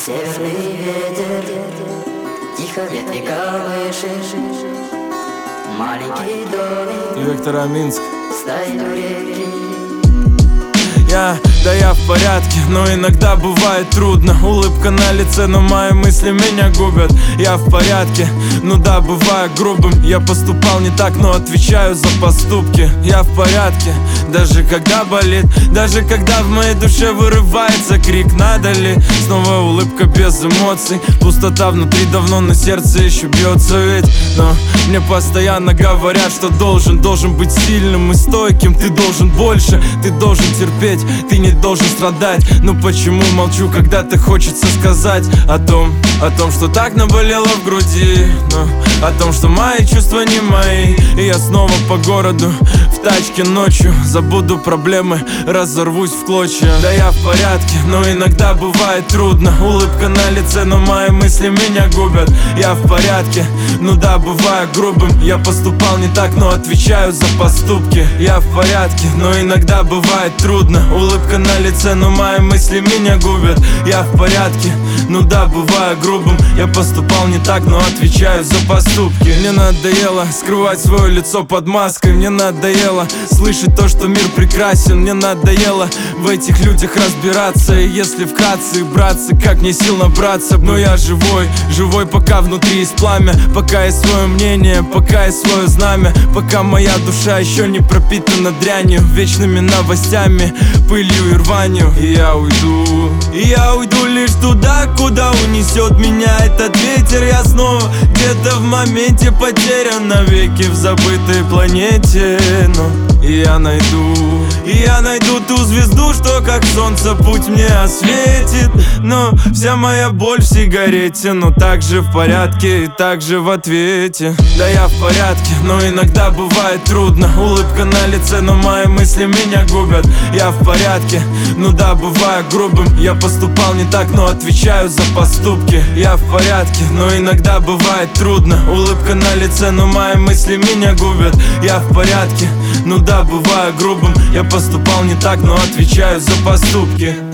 Северный ветер тихо ветви колышет, маленький домик Виктор Аминск стоит у реки. Да я в порядке, но иногда бывает трудно. Улыбка на лице, но мои мысли меня губят. Я в порядке, ну да, бываю грубым. Я поступал не так, но отвечаю за поступки. Я в порядке, даже когда болит, даже когда в моей душе вырывается крик. Надо ли? Снова улыбка без эмоций. Пустота внутри давно, на сердце еще бьется ведь. Но мне постоянно говорят, что должен быть сильным и стойким. Ты должен больше, ты должен терпеть, ты не должен страдать. Но почему молчу, когда-то хочется сказать о том, что так наболело в груди, о том, что мои чувства не мои. И я снова по городу в тачке ночью. Забуду проблемы, разорвусь в клочья. Да я в порядке, но иногда бывает трудно. Улыбка на лице, но мои мысли меня губят. Я в порядке, ну да, бываю грубым. Я поступал не так, но отвечаю за поступки. Я в порядке, но иногда бывает трудно. Улыбка на лице, но мои мысли меня губят. Я в порядке, ну да, бываю грубым. Я поступал не так, но отвечаю за поступки. Мне надоело скрывать свое лицо под маской. Мне надоело слышать то, что мир прекрасен. Мне надоело в этих людях разбираться. И если вкратце, братцы, как мне сил набраться. Но я живой, пока внутри есть пламя. Пока есть свое мнение, пока есть свое знамя. Пока моя душа еще не пропитана дрянью, вечными новостями, пылью и рванью. И я уйду лишь туда, куда унесет меня этот ветер. Я снова где-то в моменте потерян навеки в забытой планете. Но я найду ту звезду, что как солнце путь мне осветит. Но вся моя боль в сигарете, но также в порядке и также в ответе. Да я в порядке, но иногда бывает трудно. Улыбка на лице, но мои мысли меня губят. Я в порядке, ну да, бываю грубым. Я поступал не так, но отвечаю за поступки. Я в порядке, но иногда бывает трудно. Улыбка на лице, но мои мысли меня губят. Я в порядке, ну да, бываю грубым. Я поступал не так, но отвечаю за поступки.